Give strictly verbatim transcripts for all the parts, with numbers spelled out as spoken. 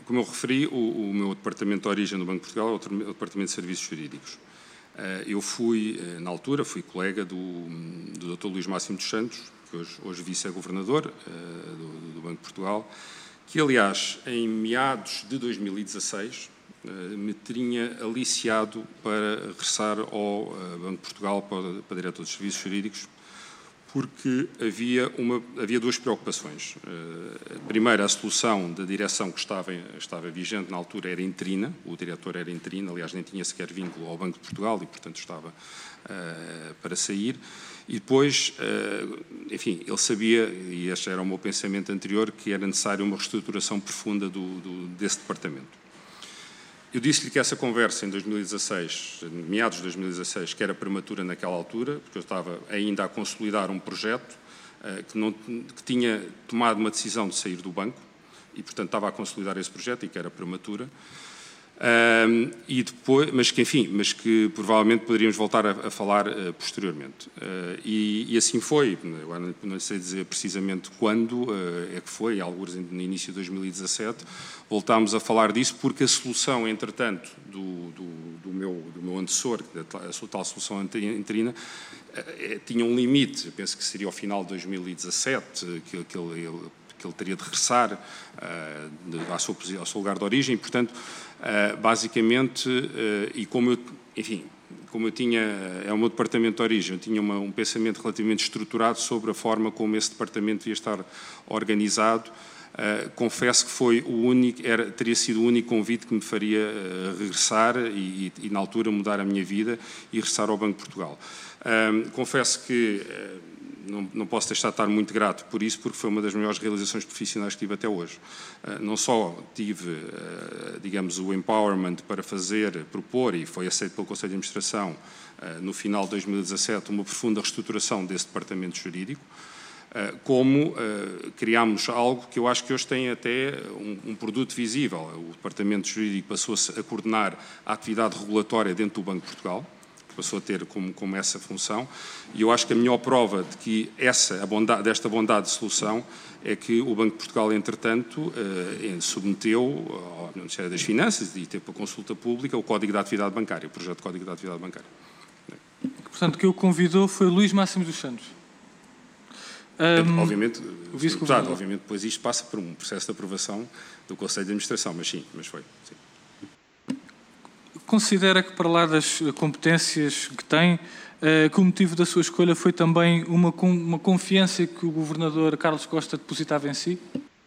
como eu referi, o, o meu departamento de origem no Banco de Portugal é o Departamento de Serviços Jurídicos. Eu fui, na altura, fui colega do, do doutor Luís Máximo dos Santos, que hoje, hoje vice-governador do, do Banco de Portugal, que, aliás, em meados de dois mil e dezasseis, me tinha aliciado para regressar ao Banco de Portugal para, para diretor dos Serviços Jurídicos, porque havia, uma, havia duas preocupações. A primeira, a solução da direção que estava, estava vigente na altura era interina, o diretor era interino, aliás, nem tinha sequer vínculo ao Banco de Portugal e, portanto, estava uh, para sair. E depois, uh, enfim, ele sabia, e este era o meu pensamento anterior, que era necessário uma reestruturação profunda do, do, desse departamento. Eu disse-lhe que essa conversa em dois mil e dezasseis, meados de dois mil e dezasseis, que era prematura naquela altura, porque eu estava ainda a consolidar um projeto uh, que, não, que tinha tomado uma decisão de sair do banco e, portanto, estava a consolidar esse projeto e que era prematura. Um, e depois, mas que, enfim, mas que provavelmente poderíamos voltar a, a falar uh, posteriormente. Uh, e, e assim foi, agora não sei dizer precisamente quando uh, é que foi, alguns no início de dois mil e dezassete, voltámos a falar disso porque a solução, entretanto, do, do, do, meu, do meu antecessor, a tal solução interina, uh, tinha um limite, eu penso que seria ao final de dois mil e dezassete, que, que ele, ele que ele teria de regressar uh, ao, seu, ao seu lugar de origem, e, portanto, uh, basicamente, uh, e como eu, enfim, como eu tinha, é o meu departamento de origem, eu tinha uma, um pensamento relativamente estruturado sobre a forma como esse departamento devia estar organizado, uh, confesso que foi o único, era, teria sido o único convite que me faria uh, regressar e, e, na altura, mudar a minha vida e regressar ao Banco de Portugal. Uh, confesso que uh, Não, não posso deixar de estar muito grato por isso, porque foi uma das maiores realizações profissionais que tive até hoje. Uh, não só tive, uh, digamos, o empowerment para fazer, propor, e foi aceito pelo Conselho de Administração, uh, no final de dois mil e dezassete, uma profunda reestruturação desse departamento jurídico, uh, como uh, criámos algo que eu acho que hoje tem até um, um produto visível. O departamento jurídico passou-se a coordenar a atividade regulatória dentro do Banco de Portugal, passou a ter como, como essa função, e eu acho que a melhor prova de que essa, a bondade, desta bondade de solução é que o Banco de Portugal, entretanto, eh, submeteu ao Ministério das Finanças e teve para consulta pública o Código de Atividade Bancária, o projeto de Código de Atividade Bancária. Portanto, que o convidou foi Luís Máximo dos Santos. Um, obviamente, o deputado, obviamente, depois isto passa por um processo de aprovação do Conselho de Administração, mas sim, mas foi, sim. Considera que, para lá das competências que tem, que o motivo da sua escolha foi também uma, uma confiança que o governador Carlos Costa depositava em si?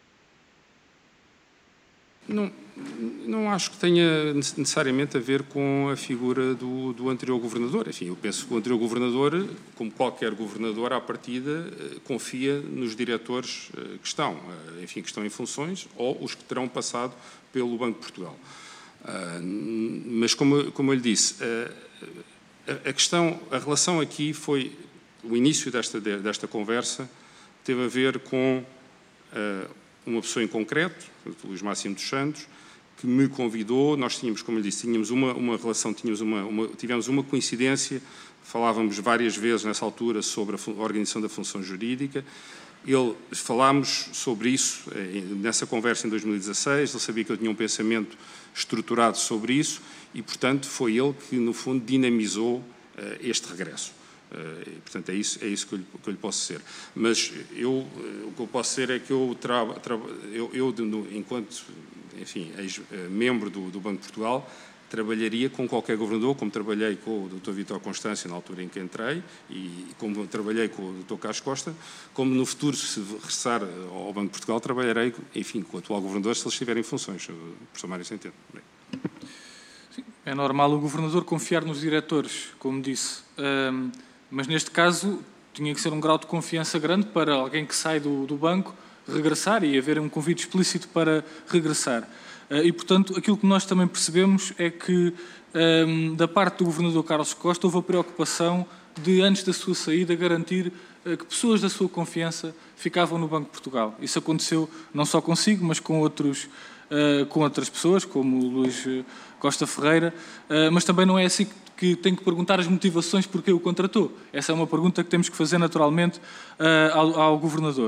Não, não acho que tenha necessariamente a ver com a figura do, do anterior governador. Enfim, eu penso que o anterior governador, como qualquer governador, à partida, confia nos diretores que estão, enfim, que estão em funções ou os que terão passado pelo Banco de Portugal. Uh, mas, como, como eu lhe disse, uh, a, a questão, a relação aqui foi, o início desta, desta conversa teve a ver com uh, uma pessoa em concreto, o Luís Máximo dos Santos, que me convidou. Nós tínhamos, como eu lhe disse, tínhamos uma, uma relação, tínhamos uma, uma, tivemos uma coincidência, falávamos várias vezes nessa altura sobre a, a organização da função jurídica. Ele, falámos sobre isso nessa conversa em dois mil e dezasseis, ele sabia que eu tinha um pensamento estruturado sobre isso e, portanto, foi ele que, no fundo, dinamizou uh, este regresso. Uh, e, portanto, é isso, é isso que, eu lhe, que eu lhe posso dizer. Mas eu, uh, o que eu posso dizer é que eu, tra, tra, eu, eu no, enquanto, enfim, ex-membro do, do Banco de Portugal, trabalharia com qualquer governador, como trabalhei com o doutor Vítor Constâncio na altura em que entrei e como trabalhei com o doutor Carlos Costa, como no futuro, se regressar ao Banco de Portugal, trabalharei, enfim, com o atual governador, se eles estiverem em funções. Professor Mário Centeno. Sim, é normal o governador confiar nos diretores, como disse, um, mas neste caso tinha que ser um grau de confiança grande para alguém que sai do, do banco regressar e haver um convite explícito para regressar. E, portanto, aquilo que nós também percebemos é que, um, da parte do governador Carlos Costa, houve a preocupação de, antes da sua saída, garantir uh, que pessoas da sua confiança ficavam no Banco de Portugal. Isso aconteceu não só consigo, mas com, outros, uh, com outras pessoas, como o Luís Costa Ferreira, uh, mas também não é assim que tem que perguntar as motivações porque o contratou. Essa é uma pergunta que temos que fazer naturalmente uh, ao, ao governador.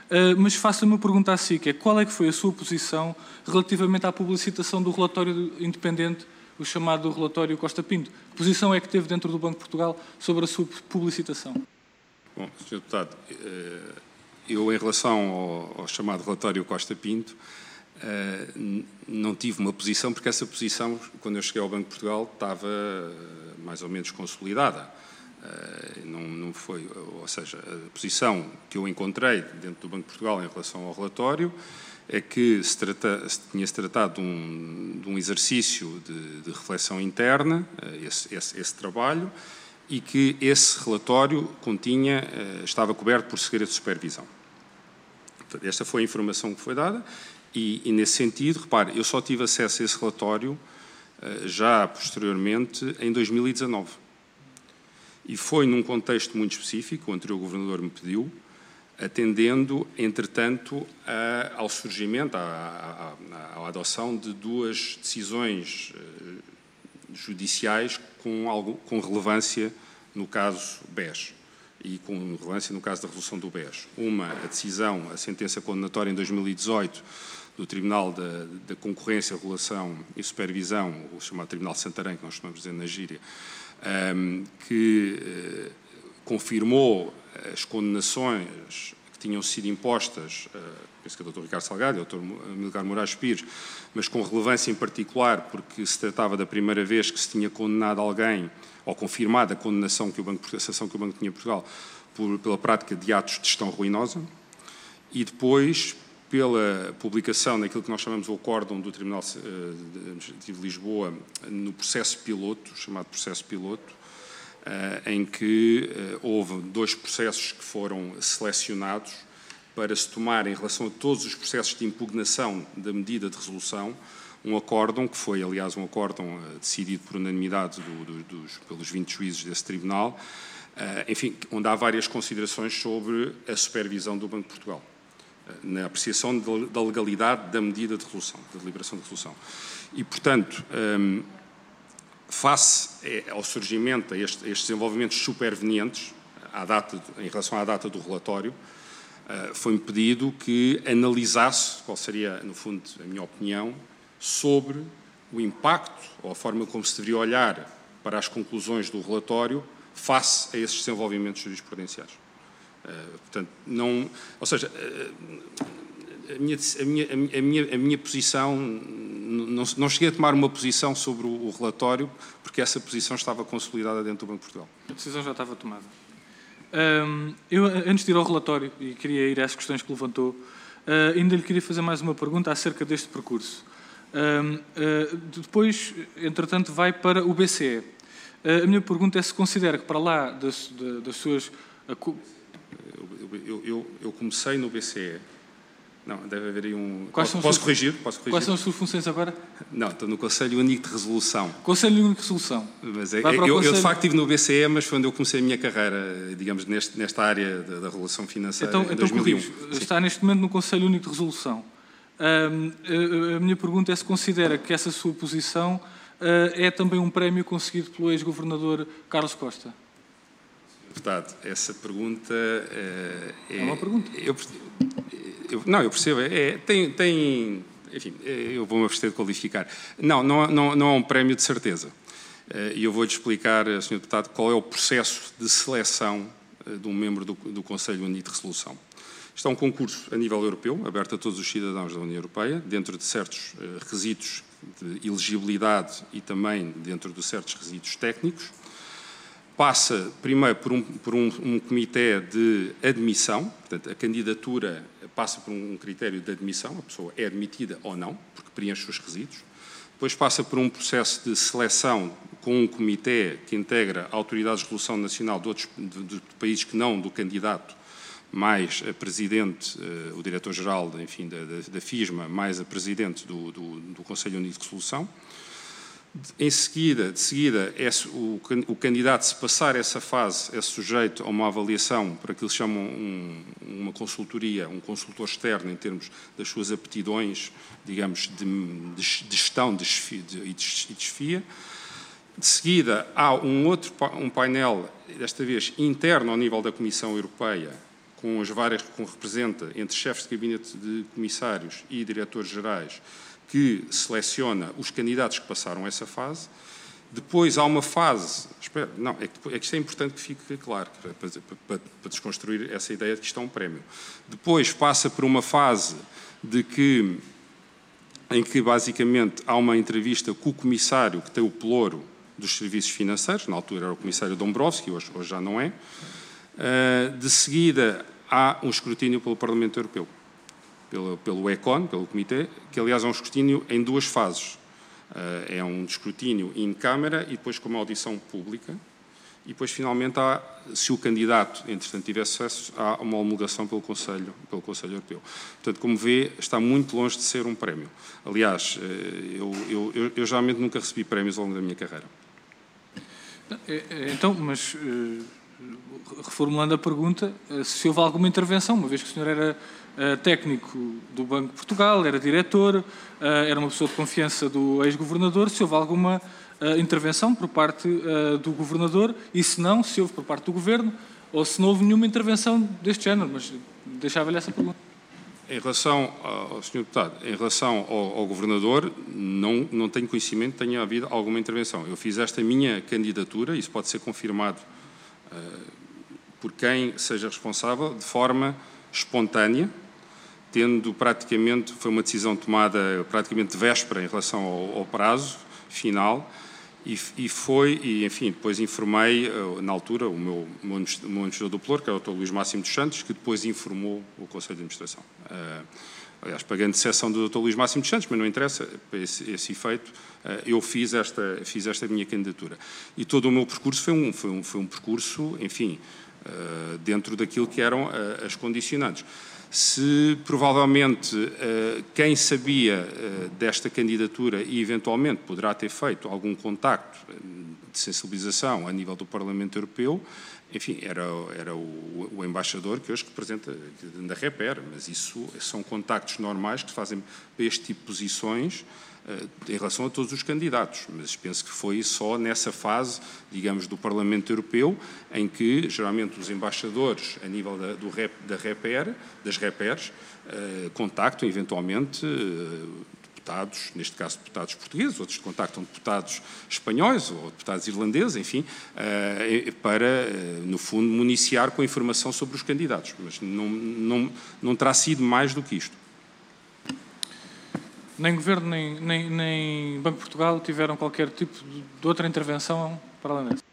Uh, mas faço-lhe uma pergunta a si, que é qual é que foi a sua posição relativamente à publicitação do relatório independente, o chamado relatório Costa Pinto? Que posição é que teve dentro do Banco de Portugal sobre a sua publicitação? Bom, senhor Deputado, eu em relação ao, ao chamado relatório Costa Pinto, não tive uma posição, porque essa posição, quando eu cheguei ao Banco de Portugal, estava mais ou menos consolidada. Não, não foi, ou seja, a posição que eu encontrei dentro do Banco de Portugal em relação ao relatório é que se, trata, se tinha-se tratado de um, de um exercício de, de reflexão interna, esse, esse, esse trabalho, e que esse relatório continha, estava coberto por segredo de supervisão. Portanto, esta foi a informação que foi dada e, e, nesse sentido, repare, eu só tive acesso a esse relatório já posteriormente em dois mil e dezanove. E foi num contexto muito específico, o anterior governador me pediu, atendendo, entretanto, a, ao surgimento, à, à, à adoção de duas decisões eh, judiciais com, algo, com relevância no caso B E S e com relevância no caso da resolução do B E S. Uma, a decisão, a sentença condenatória em dois mil e dezoito do Tribunal da, da Concorrência, Regulação e Supervisão, o chamado Tribunal de Santarém, que nós chamamos de na gíria, um, que uh, confirmou as condenações que tinham sido impostas, uh, penso que é o doutor Ricardo Salgado e o doutor Amílcar Moraes Pires, mas com relevância em particular porque se tratava da primeira vez que se tinha condenado alguém, ou confirmado a condenação que o Banco, a sanção que o Banco tinha em Portugal, por, pela prática de atos de gestão ruinosa, e depois pela publicação daquilo que nós chamamos o acórdão do Tribunal Administrativo de Lisboa no processo piloto, chamado processo piloto, em que houve dois processos que foram selecionados para se tomar, em relação a todos os processos de impugnação da medida de resolução, um acórdão, que foi, aliás, um acórdão decidido por unanimidade do, do, dos, pelos vinte juízes desse tribunal, enfim, onde há várias considerações sobre a supervisão do Banco de Portugal, na apreciação da legalidade da medida de resolução, da deliberação de resolução. E, portanto, face ao surgimento, a estes, a estes desenvolvimentos supervenientes, à data, em relação à data do relatório, foi-me pedido que analisasse qual seria, no fundo, a minha opinião, sobre o impacto, ou a forma como se deveria olhar para as conclusões do relatório face a esses desenvolvimentos jurisprudenciais. Uh, portanto, não, ou seja, uh, a, minha, a, minha, a, minha, a minha posição, não, não cheguei a tomar uma posição sobre o, o relatório, porque essa posição estava consolidada dentro do Banco de Portugal. A decisão já estava tomada. Um, eu, antes de ir ao relatório, e queria ir às questões que levantou, uh, ainda lhe queria fazer mais uma pergunta acerca deste percurso. Um, uh, depois, entretanto, vai para o B C E. Uh, a minha pergunta é se considera que, para lá das, das suas... Uh, Eu, eu, eu comecei no B C E. Não, deve haver aí um... Quais posso, posso, suas, corrigir? posso corrigir? Quais são as suas funções agora? Não, estou no Conselho Único de Resolução. Conselho Único de Resolução. Mas é, eu, Conselho... eu, de facto, estive no B C E, mas foi onde eu comecei a minha carreira, digamos, neste, nesta área da, da regulação financeira, então, em dois mil e um. Então, está neste momento no Conselho Único de Resolução. Um, a, a minha pergunta é se considera que essa sua posição uh, é também um prémio conseguido pelo ex-governador Carlos Costa. Deputado, essa pergunta é... É uma pergunta. Eu, eu, não, eu percebo. É, tem, tem... Enfim, eu vou-me abster de qualificar. Não, não, não, não é um prémio de certeza. E eu vou-lhe explicar, senhor Deputado, qual é o processo de seleção de um membro do, do Conselho Único de Resolução. Isto é um concurso a nível europeu, aberto a todos os cidadãos da União Europeia, dentro de certos requisitos de elegibilidade e também dentro de certos requisitos técnicos. Passa primeiro por, um, por um, um comitê de admissão, portanto, a candidatura passa por um critério de admissão, a pessoa é admitida ou não, porque preenche os requisitos. Depois passa por um processo de seleção com um comitê que integra autoridades de resolução nacional de outros de, de países que não do candidato, mais a presidente, o diretor-geral, enfim, da, da, da FISMA, mais a presidente do, do, do Conselho Único de Resolução. Em seguida, de seguida, é, o, o candidato, se passar essa fase, é sujeito a uma avaliação por aquilo que se chama um, uma consultoria, um consultor externo em termos das suas aptidões, digamos, de, de gestão de, de, de, de desfia. De seguida, há um outro um painel, desta vez interno ao nível da Comissão Europeia, com as várias, com representa entre chefes de gabinete de comissários e diretores gerais, que seleciona os candidatos que passaram essa fase. Depois há uma fase, espera, não, é que, é que isto é importante que fique claro, para, para, para, para desconstruir essa ideia de que isto é um prémio. Depois passa por uma fase de que, em que basicamente há uma entrevista com o comissário que tem o pelouro dos serviços financeiros, na altura era o comissário Dombrovski, hoje, hoje já não é. De seguida há um escrutínio pelo Parlamento Europeu, pelo, pelo ECON, pelo Comitê, que aliás é um escrutínio em duas fases. É um escrutínio in camera e depois com uma audição pública, e depois finalmente há, se o candidato entretanto tiver sucesso, há uma homologação pelo Conselho, pelo Conselho Europeu. Portanto, como vê, está muito longe de ser um prémio. Aliás, eu, eu, eu, eu geralmente nunca recebi prémios ao longo da minha carreira. Então, mas reformulando a pergunta, se houve alguma intervenção, uma vez que o senhor era uh, técnico do Banco de Portugal, era diretor, uh, era uma pessoa de confiança do ex-governador, se houve alguma uh, intervenção por parte uh, do governador, e se não, se houve por parte do governo, ou se não houve nenhuma intervenção deste género, mas deixava-lhe essa pergunta. Em relação ao senhor Deputado, em relação ao, ao Governador, não, não tenho conhecimento que tenha havido alguma intervenção. Eu fiz esta minha candidatura, isso pode ser confirmado por quem seja responsável, de forma espontânea, tendo praticamente, foi uma decisão tomada praticamente de véspera em relação ao, ao prazo final, e, e foi, e enfim, depois informei, na altura, o meu, o meu administrador do Pelouro, que é o doutor Luís Máximo dos Santos, que depois informou o Conselho de Administração. Uh, aliás, pagando exceção do doutor Luís Máximo dos Santos, mas não interessa, para esse, esse efeito, uh, eu fiz esta, fiz esta minha candidatura. E todo o meu percurso foi um, foi um, foi um percurso, enfim, uh, dentro daquilo que eram uh, as condicionantes. Se provavelmente uh, quem sabia uh, desta candidatura e eventualmente poderá ter feito algum contacto de sensibilização a nível do Parlamento Europeu, enfim, era, era o, o embaixador que hoje representa da REPER, mas isso são contactos normais que se fazem para este tipo de posições uh, em relação a todos os candidatos, mas penso que foi só nessa fase, digamos, do Parlamento Europeu, em que geralmente os embaixadores a nível da, do rep, da REPER, das REPERs, uh, contactam eventualmente uh, deputados, neste caso deputados portugueses, outros contactam deputados espanhóis ou deputados irlandeses, enfim, para, no fundo, municiar com a informação sobre os candidatos. Mas não, não, não terá sido mais do que isto. Nem Governo, nem, nem, nem Banco de Portugal tiveram qualquer tipo de outra intervenção para além dessa?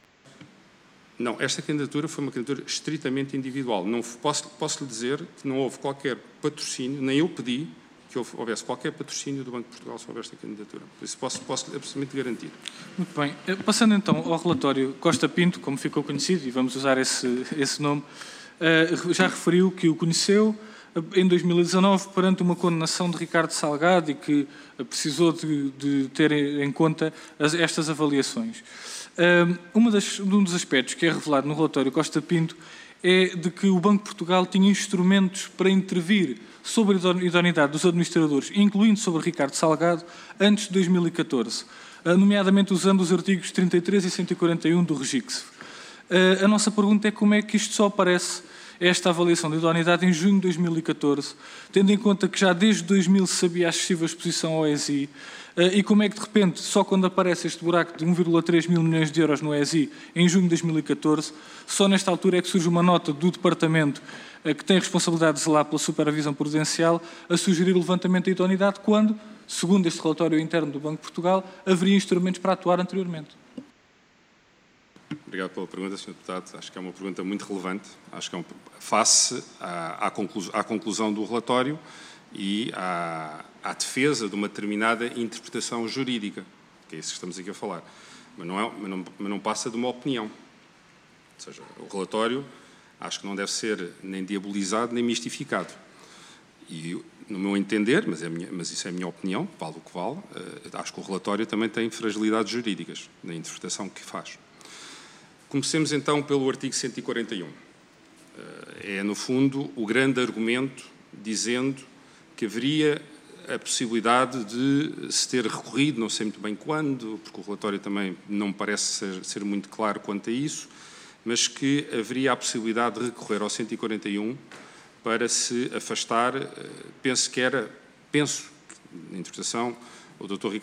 Não, esta candidatura foi uma candidatura estritamente individual. Não, posso, posso lhe dizer que não houve qualquer patrocínio, nem eu pedi que houvesse qualquer patrocínio do Banco de Portugal sobre esta candidatura. Por isso posso, posso absolutamente garantir. Muito bem. Passando então ao relatório Costa Pinto, como ficou conhecido, e vamos usar esse, esse nome, já referiu que o conheceu em dois mil e dezanove perante uma condenação de Ricardo Salgado e que precisou de, de ter em conta as, estas avaliações. Uma das, um dos aspectos que é revelado no relatório Costa Pinto é de que o Banco de Portugal tinha instrumentos para intervir sobre a idoneidade dos administradores, incluindo sobre Ricardo Salgado, antes de dois mil e catorze, nomeadamente usando os artigos trinta e três e cento e quarenta e um do REGICSF. A nossa pergunta é como é que isto só aparece, esta avaliação de idoneidade, em junho de dois mil e catorze, tendo em conta que já desde dois mil se sabia a excessiva exposição ao E S I, e como é que, de repente, só quando aparece este buraco de um vírgula três mil milhões de euros no E S I, em junho de dois mil e catorze, só nesta altura é que surge uma nota do Departamento que tem a responsabilidade de zelar pela supervisão prudencial a sugerir o levantamento da idoneidade, quando, segundo este relatório interno do Banco de Portugal, haveria instrumentos para atuar anteriormente. Obrigado pela pergunta, senhor Deputado. Acho que é uma pergunta muito relevante. Acho que é um, face à, à, conclusão, à conclusão do relatório e à, à defesa de uma determinada interpretação jurídica, que é isso que estamos aqui a falar. Mas não, é, mas não, mas não passa de uma opinião. Ou seja, o relatório acho que não deve ser nem diabolizado nem mistificado. E, no meu entender, mas, é minha, mas isso é a minha opinião, vale o que vale, uh, acho que o relatório também tem fragilidades jurídicas na interpretação que faz. Comecemos então pelo artigo cento e quarenta e um. Uh, é, no fundo, o grande argumento dizendo que haveria a possibilidade de se ter recorrido, não sei muito bem quando, porque o relatório também não me parece ser, ser muito claro quanto a isso, mas que haveria a possibilidade de recorrer ao cento e quarenta e um para se afastar, penso que era, penso, na interpretação, o doutor Ricardo